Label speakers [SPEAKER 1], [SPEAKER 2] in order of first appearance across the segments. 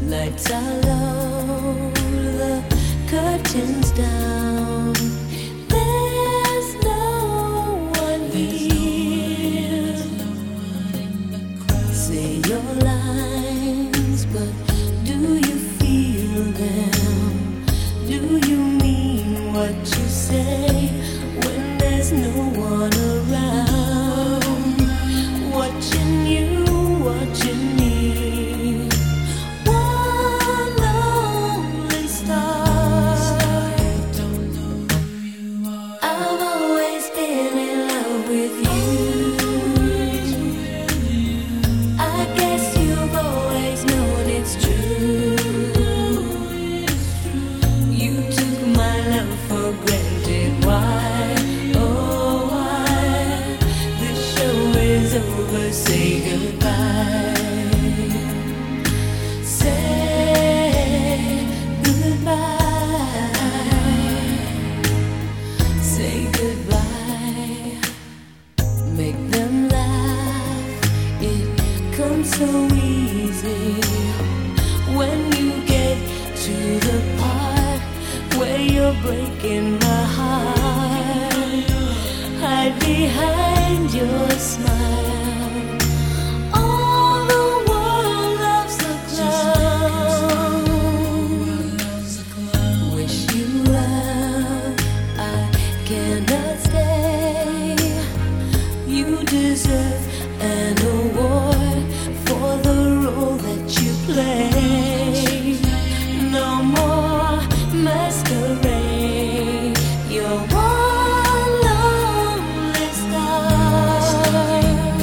[SPEAKER 1] Lights are low, the curtains down. There's no one here. Say your lines, but do you feel them? Do you mean what you say when there's no one around? Watching you, watching me. Say goodbye. Say goodbye. Say goodbye. Make them laugh. It comes so easy when you get to the part where you're breaking my heart. Hide behind your smile. Deserve an award for the role that you play. No more masquerade. You're one lonely star.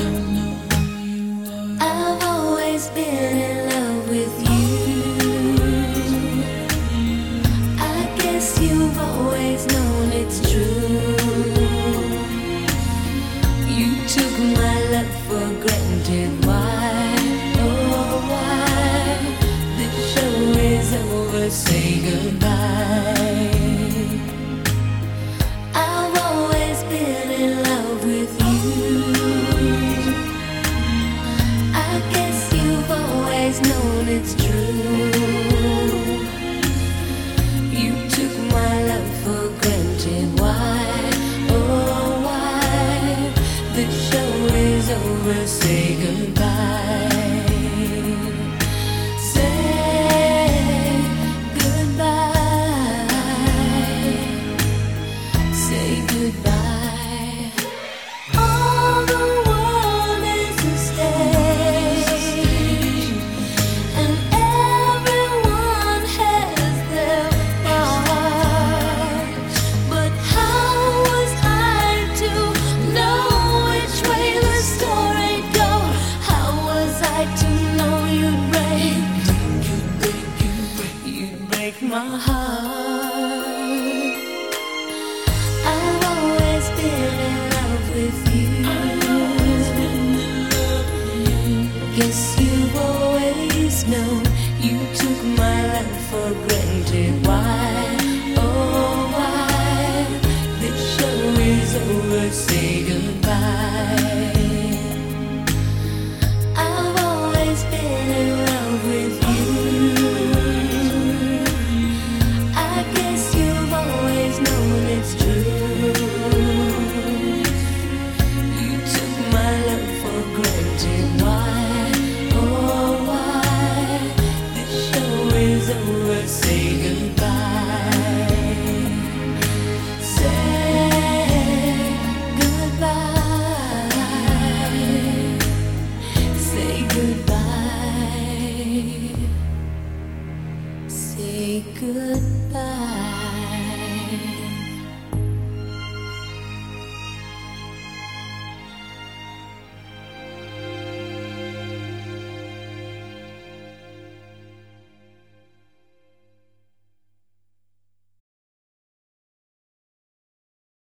[SPEAKER 1] I've always been in love with you. I guess you've always known it's true. Took my love for granted. Why, oh why? The show is over, say goodbye. I've always been in love with you. I guess you've always known it's true. You took my love for granted. Why, oh why? The show is over, say goodbye. Say goodbye. Say goodbye. All the world is a stage, and everyone has their part. But how was I to know which way the story go? How was I to know you'd break my heart? I've always been in love with you. Guess you've always known. You took my love for granted. Why, oh why? The show is over, say goodbye. I've always been in love with you. I guess you've always known it's true. You took my love for granted. Why, oh why? The show is over, say goodbye. Say goodbye. Say goodbye. Say goodbye.